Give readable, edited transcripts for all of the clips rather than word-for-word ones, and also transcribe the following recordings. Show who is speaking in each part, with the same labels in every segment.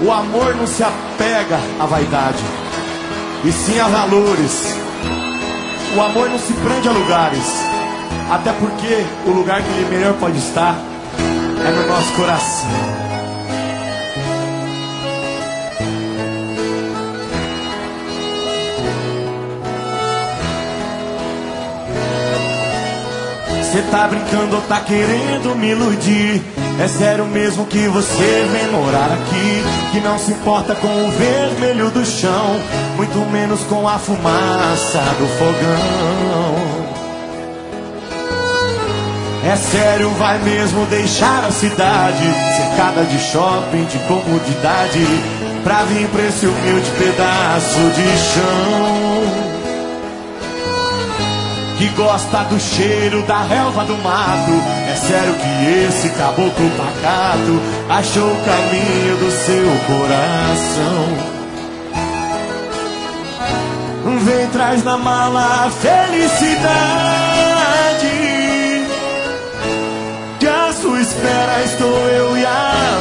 Speaker 1: O amor não se apega à vaidade, e sim a valores. O amor não se prende a lugares, até porque o lugar que ele melhor pode estar é no nosso coração. Cê tá brincando ou tá querendo me iludir? É sério mesmo que você vem morar aqui? Que não se importa com o vermelho do chão, muito menos com a fumaça do fogão. É sério, vai mesmo deixar a cidade cercada de shopping, de comodidade, pra vir pra esse humilde pedaço de chão? Que gosta do cheiro da relva do mato? É sério que esse caboclo pacato achou o caminho do seu coração? Vem, traz na mala a felicidade, que à sua espera estou eu e a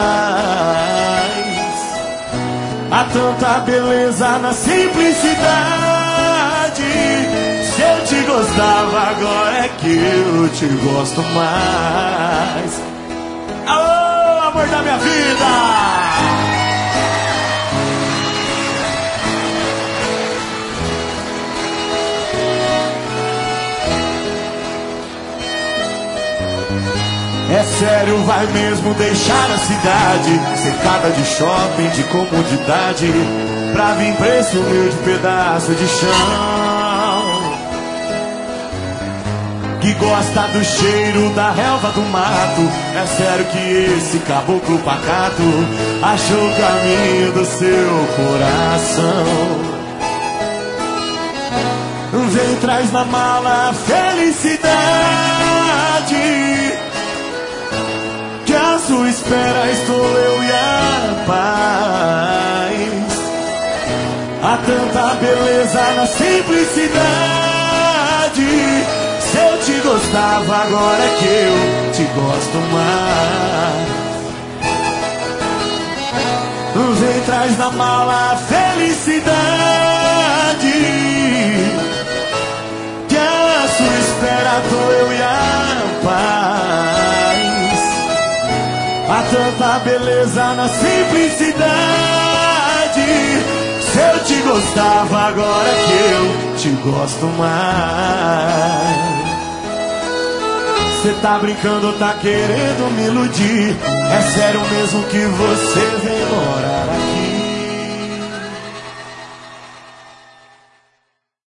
Speaker 1: paz. Há tanta beleza na simplicidade. Se eu te gostava, agora é que eu te gosto mais. Alô, amor da minha vida! É sério, vai mesmo deixar a cidade cercada de shopping, de comodidade, pra vir pra esse humilde pedaço de chão? Que gosta do cheiro da relva do mato? É sério que esse caboclo pacato achou o caminho do seu coração? Vem, traz na mala a felicidade, que à sua espera estou eu e a paz. Há tanta beleza na simplicidade. Se eu te gostava, agora é que eu te gosto mais. Vem, traz na mala a felicidade, que à sua espera tô eu e a paz. Há tanta beleza na simplicidade. Se eu te gostava, agora é que eu te gosto mais. Cê tá brincando ou tá querendo me iludir? É sério mesmo que você vem morar